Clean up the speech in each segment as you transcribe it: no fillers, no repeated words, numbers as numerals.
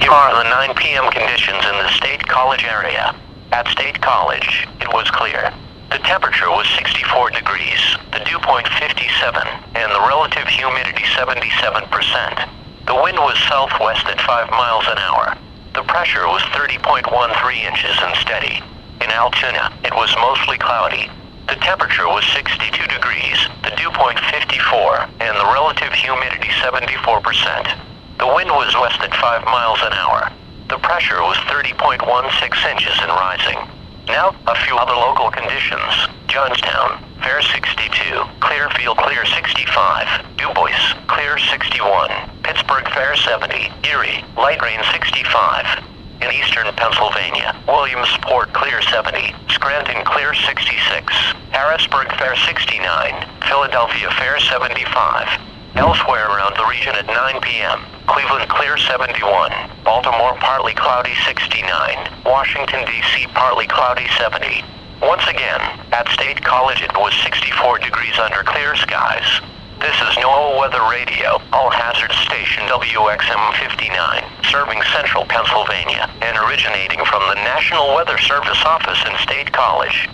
Here are the 9 p.m. conditions in the State College area. At State College, it was clear. The temperature was 64 degrees, the dew point 57, and the relative humidity 77%. The wind was southwest at 5 miles an hour. The pressure was 30.13 inches and steady. In Altoona, it was mostly cloudy. The temperature was 62 degrees, the dew point 54, and the relative humidity 74%. The wind was west at 5 miles an hour. The pressure was 30.16 inches and rising. Now, a few other local conditions. Johnstown, fair 62. Clearfield, clear 65. Du Bois, clear 61. Pittsburgh, fair 70. Erie, light rain 65. In eastern Pennsylvania, Williamsport, clear 70. Scranton, clear 66. Harrisburg, fair 69. Philadelphia, fair 75. Elsewhere around the region at 9 p.m., Cleveland, clear 71. Baltimore, partly cloudy 69. Washington, D.C., partly cloudy 70. Once again, at State College it was 64 degrees under clear skies. This is NOAA Weather Radio, all-hazard station WXM 59, serving central Pennsylvania, and originating from the National Weather Service office in State College.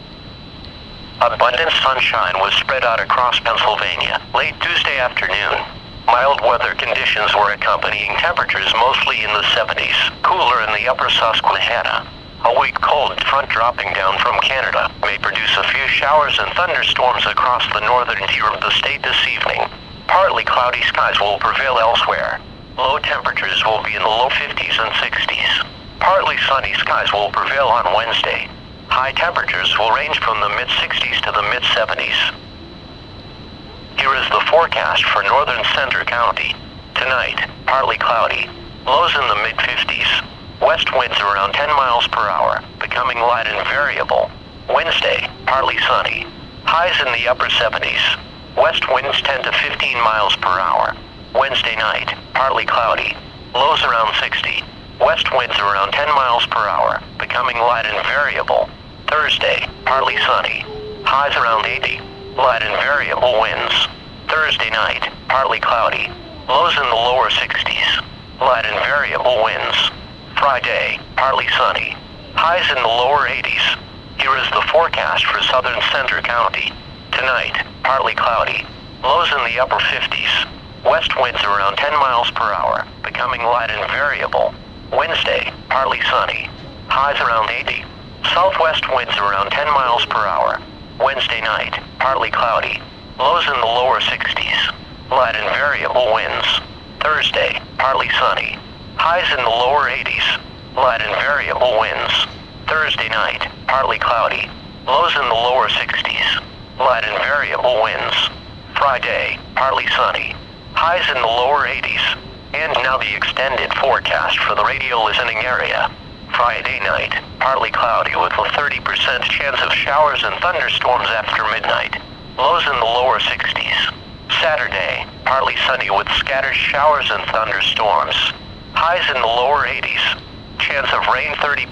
Abundant sunshine was spread out across Pennsylvania late Tuesday afternoon. Mild weather conditions were accompanying temperatures mostly in the 70s, cooler in the upper Susquehanna. A weak cold front dropping down from Canada may produce a few showers and thunderstorms across the northern tier of the state this evening. Partly cloudy skies will prevail elsewhere. Low temperatures will be in the low 50s and 60s. Partly sunny skies will prevail on Wednesday. High temperatures will range from the mid-60s to the mid-70s. Here is the forecast for northern Centre County. Tonight, partly cloudy. Lows in the mid-50s. West winds around 10 miles per hour, becoming light and variable. Wednesday, partly sunny. Highs in the upper 70s. West winds 10 to 15 miles per hour. Wednesday night, partly cloudy. Lows around 60. West winds around 10 miles per hour, becoming light and variable. Thursday, partly sunny. Highs around 80. Light and variable winds. Thursday night, partly cloudy. Lows in the lower 60s. Light and variable winds. Friday, partly sunny. Highs in the lower 80s. Here is the forecast for southern Centre County. Tonight, partly cloudy. Lows in the upper 50s. West winds around 10 miles per hour, becoming light and variable. Wednesday, partly sunny. Highs around 80. Southwest winds around 10 miles per hour. Wednesday night, partly cloudy. Lows in the lower 60s. Light and variable winds. Thursday, partly sunny. Highs in the lower 80s. Light and variable winds. Thursday night, partly cloudy. Lows in the lower 60s. Light and variable winds. Friday, partly sunny. Highs in the lower 80s. And now the extended forecast for the radio listening area. Friday night, partly cloudy with a 30% chance of showers and thunderstorms after midnight. Lows in the lower 60s. Saturday, partly sunny with scattered showers and thunderstorms. Highs in the lower 80s. Chance of rain 30%.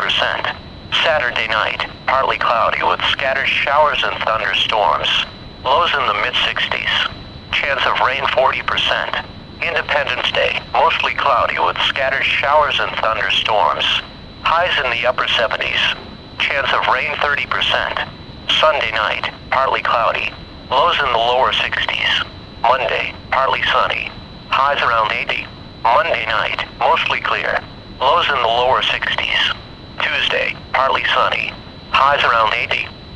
Saturday night, partly cloudy with scattered showers and thunderstorms. Lows in the mid-60s. Chance of rain 40%. Independence Day, mostly cloudy with scattered showers and thunderstorms. Highs in the upper 70s. Chance of rain 30%. Sunday night, partly cloudy. Lows in the lower 60s. Monday, partly sunny. Highs around 80. Monday night, mostly clear. Lows in the lower 60s. Tuesday, partly sunny. Highs around 80.